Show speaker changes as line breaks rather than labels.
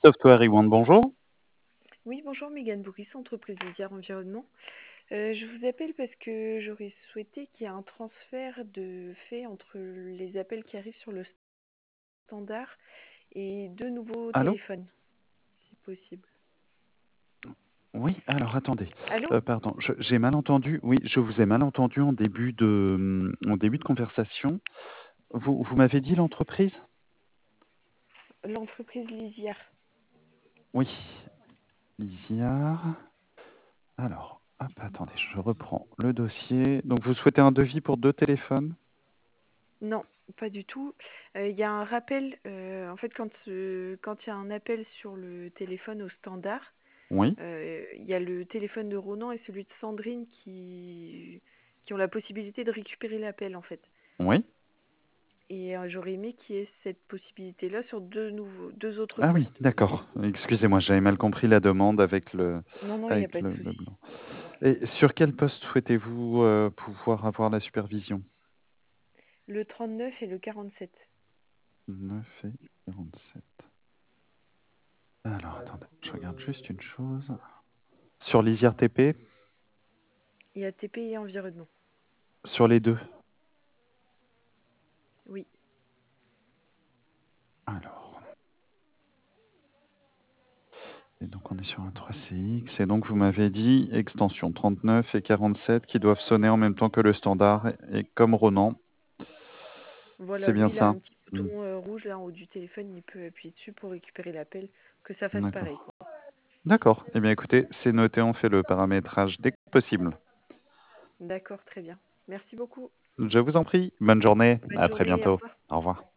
Software One, bonjour.
Oui, bonjour Mégane Bourris, entreprise Lisière Environnement. Je vous appelle parce que j'aurais souhaité qu'il y ait un transfert de fait entre les appels qui arrivent sur le standard et deux nouveaux
Allô?
téléphones, si possible.
Oui, alors attendez.
Allô?
Pardon, j'ai mal entendu. Oui, je vous ai mal entendu en début de conversation. Vous m'avez dit l'entreprise?
L'entreprise Lisière.
Oui, Lisiard. Alors, hop, attendez, je reprends le dossier. Donc, vous souhaitez un devis pour 2 téléphones?
Non, pas du tout. Il y a un rappel, en fait, quand il y a un appel sur le téléphone au standard,
Oui,
il y a le téléphone de Ronan et celui de Sandrine qui ont la possibilité de récupérer l'appel, en fait.
oui.
Et j'aurais aimé qu'il y ait cette possibilité-là sur deux autres
Ah oui,
postes.
d'accord. Excusez-moi, j'avais mal compris la demande
Non, non, il n'y a
avec
pas de
le
souci.
blanc. Et sur quel poste souhaitez-vous pouvoir avoir la supervision?
Le 39 et le 47.
9 et 47. Alors, attendez, je regarde juste une chose. Sur Lisière TP,
Il y a TP et environnement.
sur les deux.
Oui.
Alors, et donc on est sur un 3CX. Et donc vous m'avez dit extension 39 et 47 qui doivent sonner en même temps que le standard. Et comme Ronan, c'est
Voilà,
bien
lui, il a
ça.
un petit
Hmm,
bouton rouge là en haut du téléphone, il peut appuyer dessus pour récupérer l'appel, que ça fasse pareil,
d'accord.
quoi.
D'accord. Eh bien écoutez, c'est noté, on fait le paramétrage dès que possible.
D'accord, très bien. Merci beaucoup.
Je vous en prie. Bonne journée.
Bonne
À très
journée, au
bientôt.
revoir.
Au revoir.